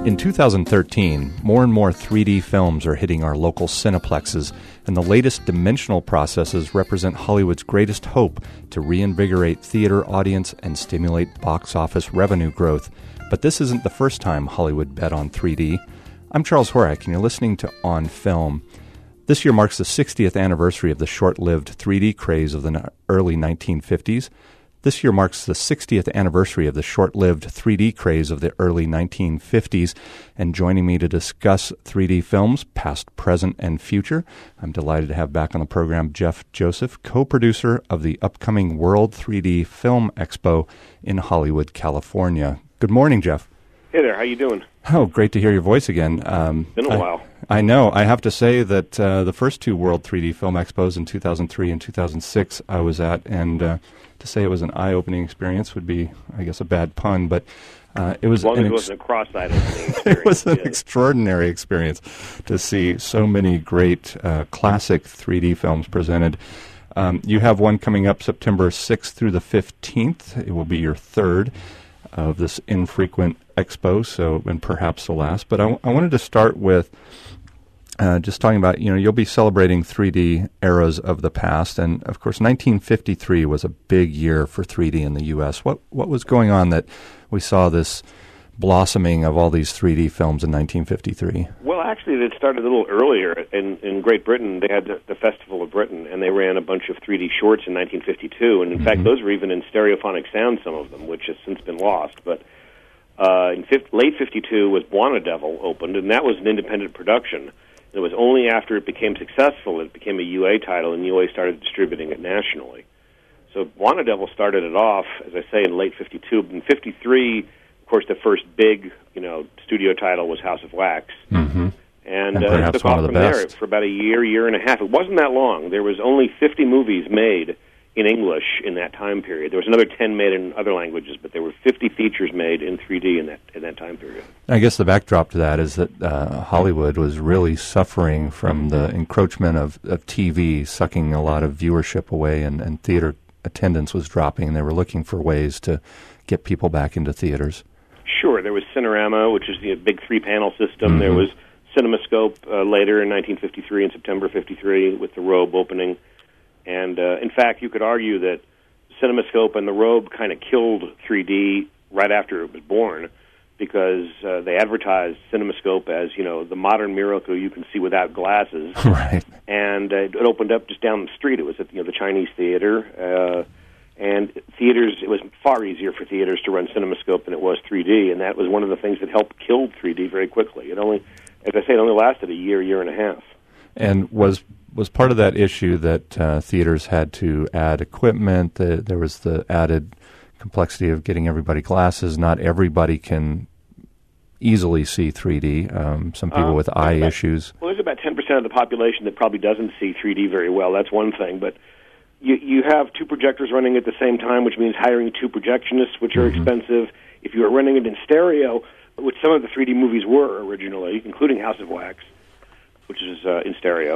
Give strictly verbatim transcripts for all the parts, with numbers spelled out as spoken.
In two thousand thirteen, more and more three D films are hitting our local cineplexes, and the latest dimensional processes represent Hollywood's greatest hope to reinvigorate theater audience and stimulate box office revenue growth. But this isn't the first time Hollywood bet on three D. I'm Charles Horak, and you're listening to On Film. This year marks the sixtieth anniversary of the short-lived three D craze of the early nineteen fifties. This year marks the sixtieth anniversary of the short-lived three D craze of the early nineteen fifties. And joining me to discuss three D films, past, present, and future, I'm delighted to have back on the program Jeff Joseph, co-producer of the upcoming World three D Film Expo in Hollywood, California. Good morning, Jeff. Hey there, how you doing? Oh, great to hear your voice again. Um, Been a I, while. I know. I have to say that uh, the first two World three D Film Expos in two thousand three and two thousand six I was at, and uh, to say it was an eye-opening experience would be, I guess, a bad pun, but uh, it was as long an as it ex- wasn't a cross-eyed opening experience. It was an yeah. extraordinary experience to see so many great uh, classic three D films presented. Um, you have one coming up September sixth through the fifteenth. It will be your third of this infrequent expo, so and perhaps the last. But I, w- I wanted to start with uh, just talking about, you know, you'll be celebrating three D eras of the past, and of course nineteen fifty-three was a big year for three D in the U S. What what was going on that we saw this blossoming of all these three D films in nineteen fifty-three? Well, actually, it started a little earlier. In, in Great Britain, they had the, the Festival of Britain, and they ran a bunch of three D shorts in nineteen fifty-two, and in mm-hmm. fact, those were even in stereophonic sound, some of them, which has since been lost. But uh, in fif- late fifty-two was Buona Devil opened, and that was an independent production. It was only after it became successful that it became a U A title, and U A started distributing it nationally. So Buona Devil started it off, as I say, in late fifty-two. In fifty-three, of course, the first big, you know, studio title was House of Wax. Mm-hmm. And, and uh, perhaps it took one off of the from best. there for about a year, year and a half. It wasn't that long. There was only fifty movies made in English in that time period. There was another ten made in other languages, but there were fifty features made in three D in that in that time period. I guess the backdrop to that is that uh, Hollywood was really suffering from the encroachment of, of T V, sucking a lot of viewership away, and, and theater attendance was dropping, and they were looking for ways to get people back into theaters. Sure. There was Cinerama, which is the big three-panel system. Mm-hmm. There was CinemaScope uh, later in nineteen fifty-three, in September fifty-three, with the Robe opening. And, uh, in fact, you could argue that CinemaScope and the Robe kind of killed three D right after it was born, because uh, they advertised CinemaScope as, you know, the modern miracle you can see without glasses. Right. And uh, it opened up just down the street. It was at, you know, the Chinese Theater. Uh, and theaters, it was far easier for theaters to run CinemaScope than it was three D, and that was one of the things that helped kill three D very quickly. It only, as I say, it only lasted a year, year and a half. And was was part of that issue that uh, theaters had to add equipment? The, there was the added complexity of getting everybody glasses. Not everybody can easily see three D. Um, some people um, with eye about, issues. Well, there's about ten percent of the population that probably doesn't see three D very well. That's one thing. But you you have two projectors running at the same time, which means hiring two projectionists, which are mm-hmm. expensive. If you are running it in stereo, which some of the three D movies were originally, including House of Wax, which is uh, in stereo,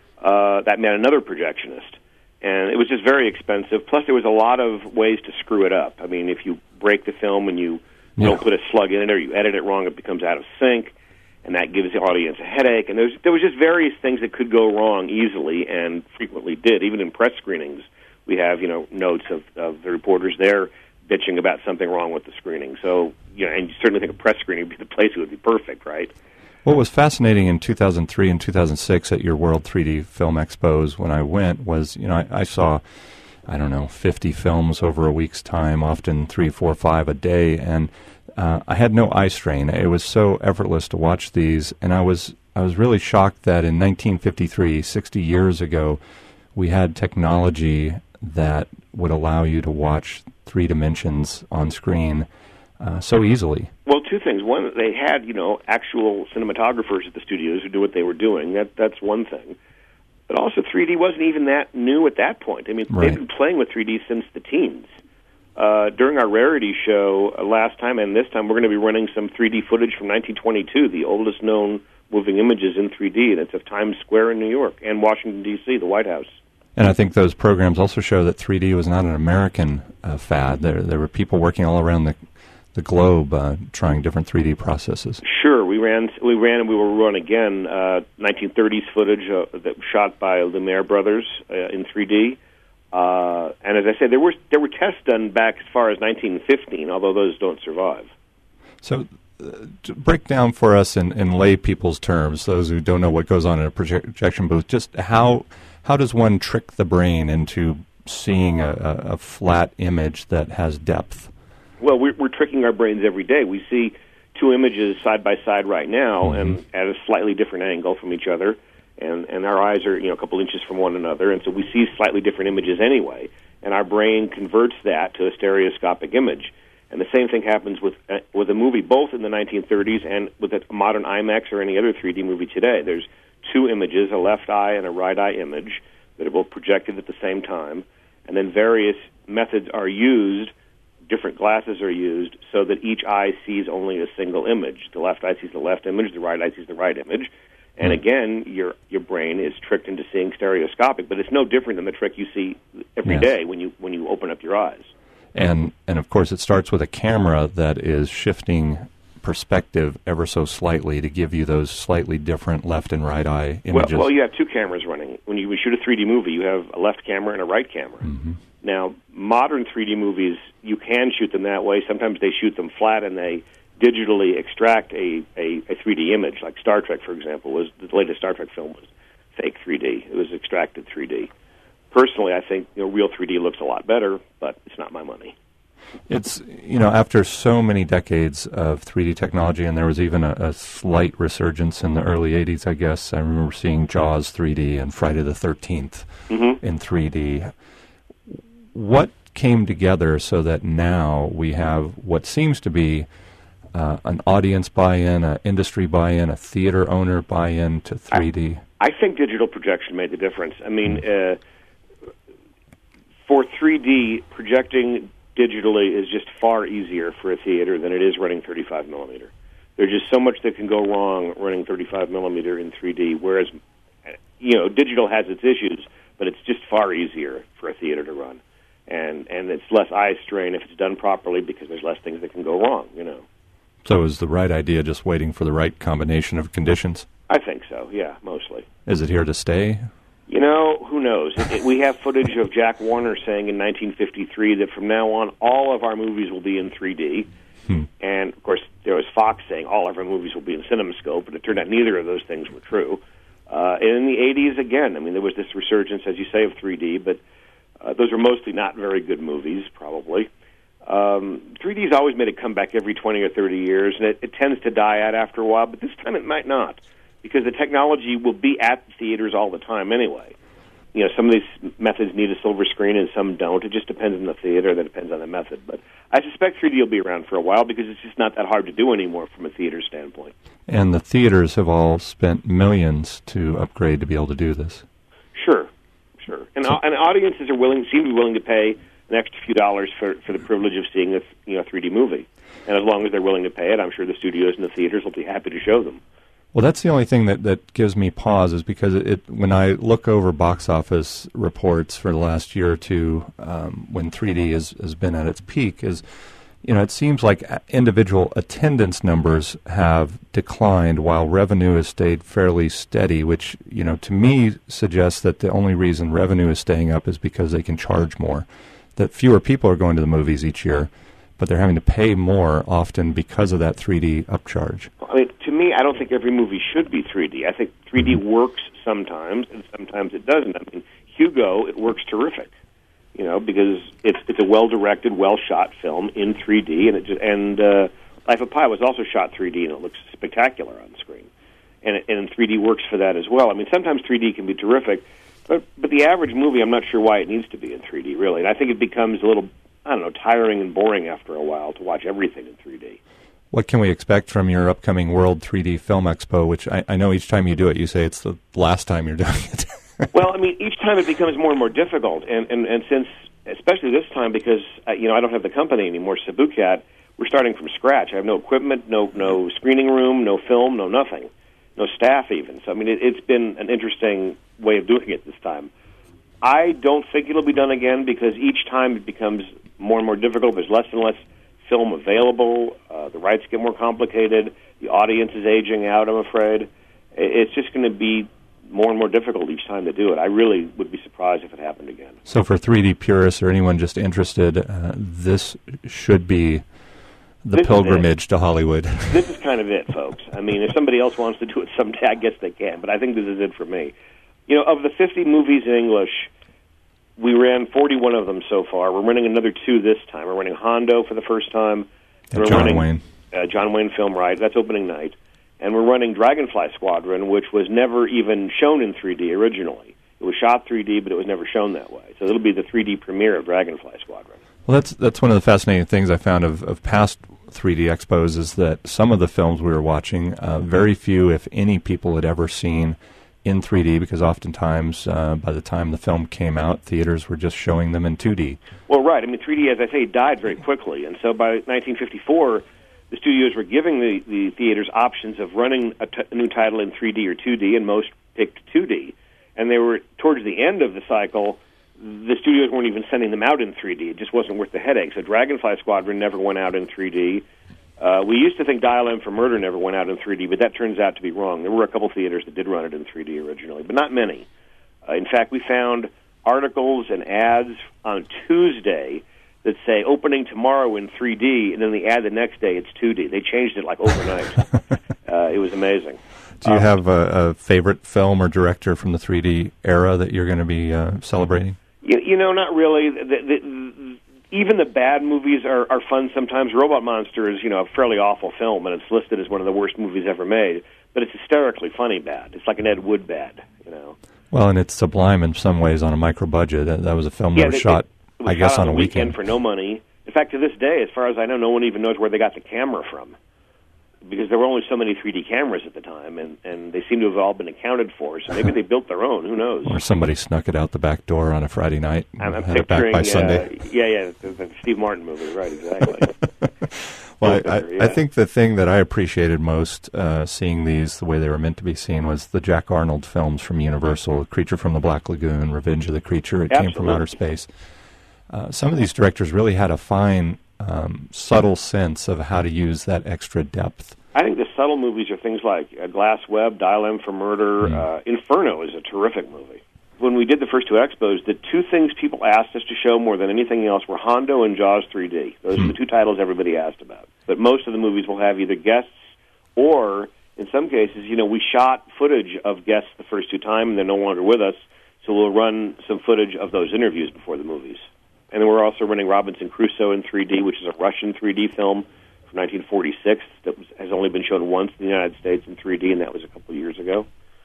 uh, that meant another projectionist. And it was just very expensive. Plus, there was a lot of ways to screw it up. I mean, if you break the film and you yeah. don't put a slug in it, or you edit it wrong, it becomes out of sync, and that gives the audience a headache. And there's, there was just various things that could go wrong easily, and frequently did. Even in press screenings, we have, you know, notes of, of the reporters there bitching about something wrong with the screening. So, you know, and you certainly think a press screening would be the place it would be perfect, right? What was fascinating in two thousand three and two thousand six at your World three D Film Expos when I went was, you know, I, I saw, I don't know, fifty films over a week's time, often three, four, five a day, and uh, I had no eye strain. It was so effortless to watch these, and I was I was really shocked that in nineteen fifty-three, sixty years ago, we had technology that would allow you to watch three dimensions on screen uh, so easily. Well, two things. One, they had, you know, actual cinematographers at the studios who knew what they were doing. That That's one thing. But also, three D wasn't even that new at that point. I mean, right. they've been playing with three D since the teens. Uh, during our Rarity show uh, last time and this time, we're going to be running some three D footage from nineteen twenty-two, the oldest known moving images in three D, and it's of Times Square in New York and Washington, D C, the White House. And I think those programs also show that three D was not an American uh, fad. There there were people working all around the the globe uh, trying different three D processes. Sure, we ran, we ran, and we will run again uh, nineteen thirties footage uh, that was shot by Lumiere Brothers uh, in three D. Uh, and as I said, there were there were tests done back as far as nineteen fifteen, although those don't survive. So, uh, to break down for us in, in lay people's terms, those who don't know what goes on in a projection booth, just how how does one trick the brain into seeing a, a, a flat image that has depth? Well, we're, we're tricking our brains every day. We see two images side by side right now, mm-hmm. and at a slightly different angle from each other. And, and our eyes are, you know, a couple inches from one another, and so we see slightly different images anyway. And our brain converts that to a stereoscopic image. And the same thing happens with uh, with a movie, both in the nineteen thirties and with a modern IMAX or any other three D movie today. There's two images, a left eye and a right eye image, that are both projected at the same time. And then various methods are used, different glasses are used, so that each eye sees only a single image. The left eye sees the left image, the right eye sees the right image. And again, your your brain is tricked into seeing stereoscopic, but it's no different than the trick you see every yes. day when you when you open up your eyes. And and of course, it starts with a camera that is shifting perspective ever so slightly to give you those slightly different left and right eye images. Well, well you have two cameras running. When you shoot a three D movie, you have a left camera and a right camera. Mm-hmm. Now, modern three D movies, you can shoot them that way. Sometimes they shoot them flat and they digitally extract a, a, a three D image, like Star Trek, for example, was the latest Star Trek film was fake three D. It was extracted three D. Personally, I think you know, real three D looks a lot better, but it's not my money. It's, you know, after so many decades of three D technology, and there was even a, a slight resurgence in the early eighties, I guess. I remember seeing Jaws three D and Friday the thirteenth mm-hmm. in three D. What came together so that now we have what seems to be Uh, an audience buy-in, an industry buy-in, a theater owner buy-in to three D? I, I think digital projection made the difference. I mean, uh, for three D, projecting digitally is just far easier for a theater than it is running thirty-five millimeter. There's just so much that can go wrong running thirty-five millimeter in three D, whereas, you know, digital has its issues, but it's just far easier for a theater to run. And, and it's less eye strain if it's done properly because there's less things that can go wrong, you know. So is the right idea just waiting for the right combination of conditions? I think so, yeah, mostly. Is it here to stay? You know, who knows? It, it, we have footage of Jack Warner saying in nineteen fifty-three that from now on all of our movies will be in three D. Hmm. And, of course, there was Fox saying all of our movies will be in CinemaScope, but it turned out neither of those things were true. Uh, and in the eighties, again, I mean, there was this resurgence, as you say, of three D, but uh, those were mostly not very good movies, probably. Um, three D's always made a comeback every twenty or thirty years, and it, it tends to die out after a while, but this time it might not, because the technology will be at the theaters all the time anyway. You know, some of these methods need a silver screen and some don't. It just depends on the theater, that depends on the method. But I suspect three D will be around for a while because it's just not that hard to do anymore from a theater standpoint. And the theaters have all spent millions to upgrade to be able to do this. Sure, sure. And, so, and audiences are willing, seem to be willing to pay an extra few dollars for, for the privilege of seeing a you know three D movie. And as long as they're willing to pay it, I'm sure the studios and the theaters will be happy to show them. Well, that's the only thing that, that gives me pause is because it, it when I look over box office reports for the last year or two, um, when three D has, has been at its peak, is you know it seems like individual attendance numbers have declined while revenue has stayed fairly steady, which you know to me suggests that the only reason revenue is staying up is because they can charge more. That fewer people are going to the movies each year, but they're having to pay more often because of that three D upcharge. I mean, to me, I don't think every movie should be three D. I think three D mm-hmm. works sometimes, and sometimes it doesn't. I mean, Hugo, it works terrific, you know, because it's it's a well-directed, well-shot film in three D, and it just, and uh, Life of Pi was also shot three D, and it looks spectacular on screen. And, it, and three D works for that as well. I mean, sometimes three D can be terrific, but but the average movie, I'm not sure why it needs to be in three D, really. And I think it becomes a little, I don't know, tiring and boring after a while to watch everything in three D. What can we expect from your upcoming World three D Film Expo, which I, I know each time you do it, you say it's the last time you're doing it. Well, I mean, each time it becomes more and more difficult. And, and, and since, especially this time, because, uh, you know, I don't have the company anymore, Sabucat, we're starting from scratch. I have no equipment, no no screening room, no film, no nothing, no staff even. So, I mean, it, it's been an interesting way of doing it this time. I don't think it'll be done again because each time it becomes more and more difficult. There's less and less film available. Uh, the rights get more complicated. The audience is aging out, I'm afraid. It's just going to be more and more difficult each time to do it. I really would be surprised if it happened again. So for three D purists or anyone just interested, uh, this should be the this pilgrimage to Hollywood. This is kind of it, folks. I mean, if somebody else wants to do it someday, I guess they can, but I think this is it for me. You know, of the fifty movies in English, we ran forty-one of them so far. We're running another two this time. We're running Hondo for the first time. And we're John running, Wayne. Uh, John Wayne film, right. That's opening night. And we're running Dragonfly Squadron, which was never even shown in three D originally. It was shot three D, but it was never shown that way. So it'll be the three D premiere of Dragonfly Squadron. Well, that's that's one of the fascinating things I found of, of past three D expos is that some of the films we were watching, uh, very few, if any, people had ever seen in three D, because oftentimes uh, by the time the film came out, theaters were just showing them in two D. Well, right. I mean, three D, as I say, died very quickly. And so by nineteen fifty-four, the studios were giving the, the theaters options of running a, t- a new title in three D or two D, and most picked two D. And they were, towards the end of the cycle, the studios weren't even sending them out in three D. It just wasn't worth the headache. So Dragonfly Squadron never went out in three D. Uh, we used to think Dial M for Murder never went out in three D, but that turns out to be wrong. There were a couple theaters that did run it in three D originally, but not many. Uh, in fact, we found articles and ads on Tuesday that say opening tomorrow in three D, and then the ad the next day it's two D. They changed it like overnight. uh, it was amazing. Do you um, have a, a favorite film or director from the three D era that you're going to be uh, celebrating? You, you know, not really. The, the, the, even the bad movies are, are fun sometimes. Robot Monster is, you know, a fairly awful film, and it's listed as one of the worst movies ever made. But it's hysterically funny bad. It's like an Ed Wood bad, you know. Well, and it's sublime in some ways on a micro budget. That, that was a film yeah, that was they, shot, it was I guess, shot on, on a weekend, weekend for no money. In fact, to this day, as far as I know, no one even knows where they got the camera from, because there were only so many three D cameras at the time, and, and they seem to have all been accounted for. So maybe they built their own. Who knows? Or somebody snuck it out the back door on a Friday night and I'm, I'm had it back by uh, Sunday. Yeah, yeah, the, the Steve Martin movie, right? Exactly. Well, I, I, yeah. I think the thing that I appreciated most uh, seeing these the way they were meant to be seen was the Jack Arnold films from Universal, Creature from the Black Lagoon, Revenge of the Creature, It Absolutely. Came from Outer Space. Uh, some of these directors really had a fine, um, subtle sense of how to use that extra depth. I think the subtle movies are things like uh, Glass Web, Dial M for Murder. Mm. Uh, Inferno is a terrific movie. When we did the first two expos, the two things people asked us to show more than anything else were Hondo and Jaws three D. Those Mm. are the two titles everybody asked about. But most of the movies will have either guests or, in some cases, you know, we shot footage of guests the first two times and they're no longer with us, so we'll run some footage of those interviews before the movies. And then we're also running Robinson Crusoe in three D, which is a Russian three D film from nineteen forty-six that was, has only been shown once in the United States in three D, and that was a couple of years ago.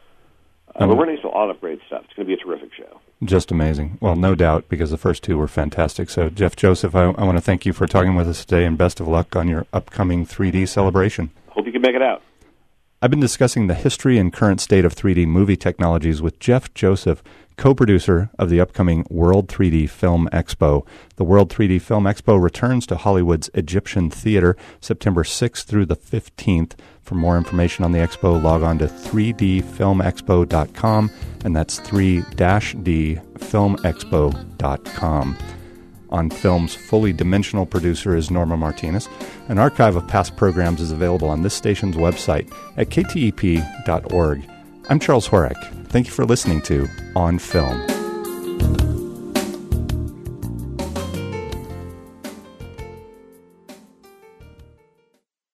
Uh, Um, we're running some a lot of great stuff. It's going to be a terrific show. Just amazing. Well, no doubt, because the first two were fantastic. So, Jeff Joseph, I, I want to thank you for talking with us today, and best of luck on your upcoming three D celebration. Hope you can make it out. I've been discussing the history and current state of three D movie technologies with Jeff Joseph, co-producer of the upcoming World three D Film Expo. The World three D Film Expo returns to Hollywood's Egyptian Theater September sixth through the fifteenth. For more information on the expo, log on to three d film expo dot com, and that's three D film expo dot com. On Film's fully dimensional producer is Norma Martinez. An archive of past programs is available on this station's website at k t e p dot org. I'm Charles Horak. Thank you for listening to On Film.